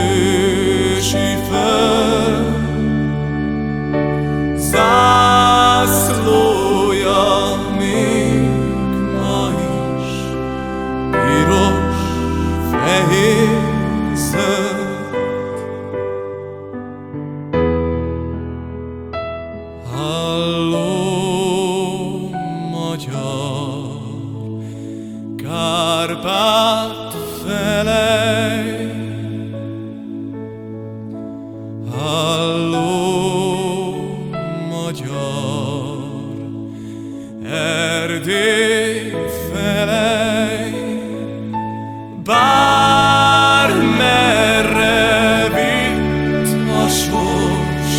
ősi föld zászlója még ma is piros, fehér, zöld. Halló, magyar, Kárpát felej, halló, magyar, Erdély felej, bármerre vitt a sors,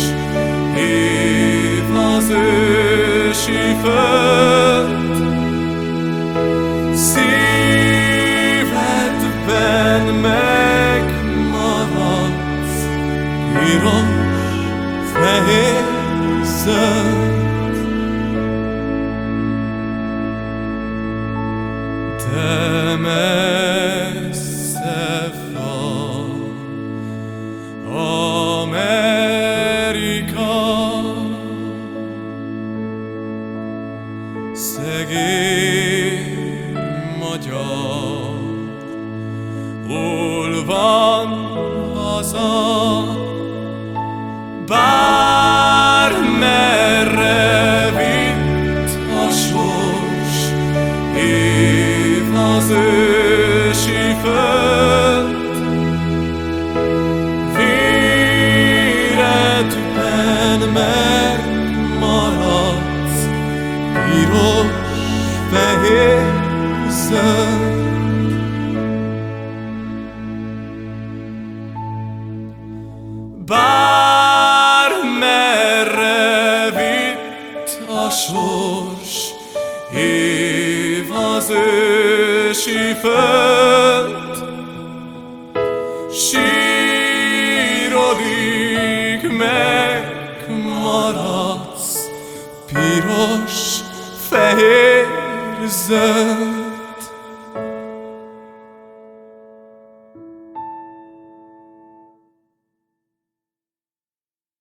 év az ősi föld, szívedben megmaradsz, piros, fehér, zöld. De messze van Amerika, szegény magyar, hol van haza? Bármerre vitt a sors, év az ősi föld, véredben megmaradsz, piros, fehér, zöld. Bármerre vitt a sors, év az ősi föld, sírodig megmaradsz, piros, fehér, zöld.